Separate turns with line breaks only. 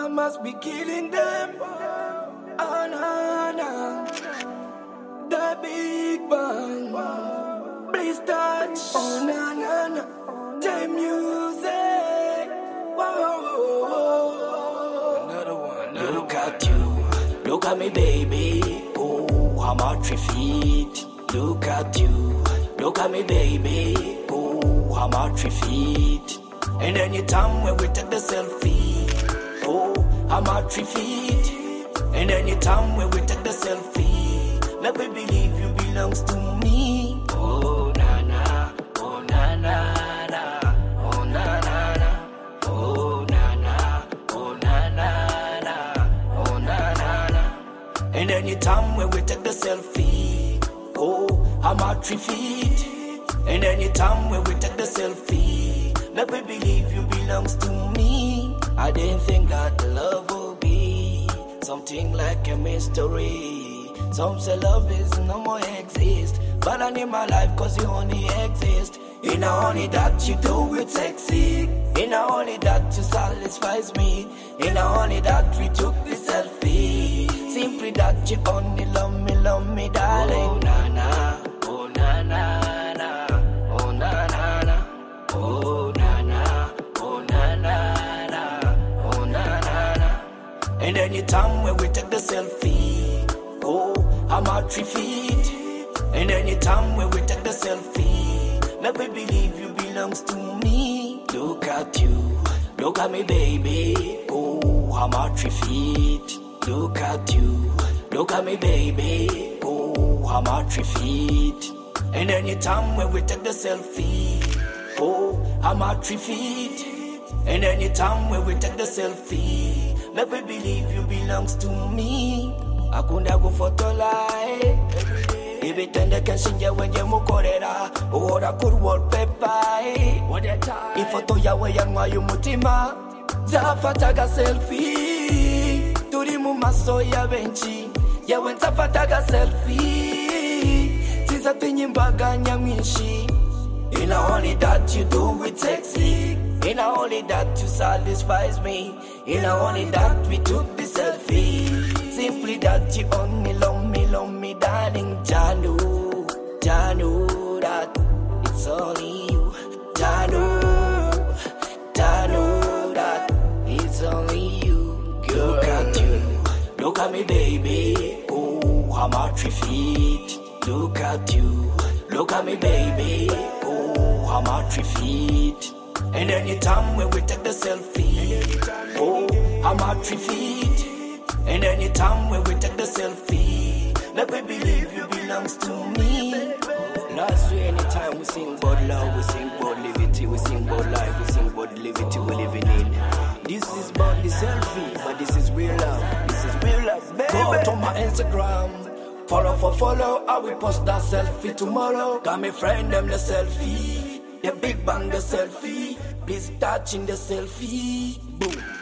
I must be killing them. Oh, no, no. The big bang. Please touch. Oh, no, no, no. The music. Whoa. Another one. Look at you. Look at me, baby. Oh, I'm out 3 feet. Look at you. Look at me, baby. Oh, I'm out 3 feet. And anytime when we take the selfie, oh, I'm out 3 feet. And anytime when we take the selfie, let me believe you belongs to me. Oh, na na, oh, na na na, oh, na na na, oh, na na, oh, na na na, oh, na na na. And anytime when we take the selfie, oh, I'm out 3 feet. And anytime when we take the selfie, let me believe you belongs to me. I didn't think that love would be something like a mystery. Some say love is no more exist, but I need my life cause you only exist. You know only that you do it sexy. You know only that you satisfies me. You know only that we took the selfie. Simply that you only love me, darling. Oh, na na, oh, na na na, oh, na na na, oh, na na, oh, na na na, oh, na na na. And anytime when we take the selfie, oh, I'm out 3 feet. And anytime when we take the selfie, let me believe you belongs to me. Look at you, look at me, baby. Oh, I'm out 3 feet. Look at you, look at me, baby. Oh, I'm out 3 feet. And anytime when we take the selfie, oh, I'm out 3 feet. And anytime when we take the selfie, let me believe you belongs to me. Akunda kufotola, ibitende kenshinje wenye mukorera, uhora kuri wallpaper. Ifoto yawe yanwaye umutima, zafataga selfie. Turi mu maso ya benshi, yawe nzafataga selfie. Sinzatinye imbaga nyamwinshi. You know only that you do it sexy. You know only that you satisfies me. You know only that we took the selfie. Simply that you only love me, darling. Janu, that it's only you. Janu, that it's only you. Look at you, look at me, baby. Oh, I'm out 3 feet. Look at you, look at me, baby. Oh, I'm out 3 feet. And anytime when we take the selfie, oh, I'm out 3 feet. And anytime when we take the selfie, let me believe you belongs to me. Last way, anytime we sing about love, we sing about liberty, we sing about life, we sing about the liberty we're living in. This is about the selfie, but this is real love. This is real love, baby. Go to my Instagram. Follow, I will post that selfie tomorrow. Got me friend them the selfie, the big bang the selfie. Please touch in the selfie, boom.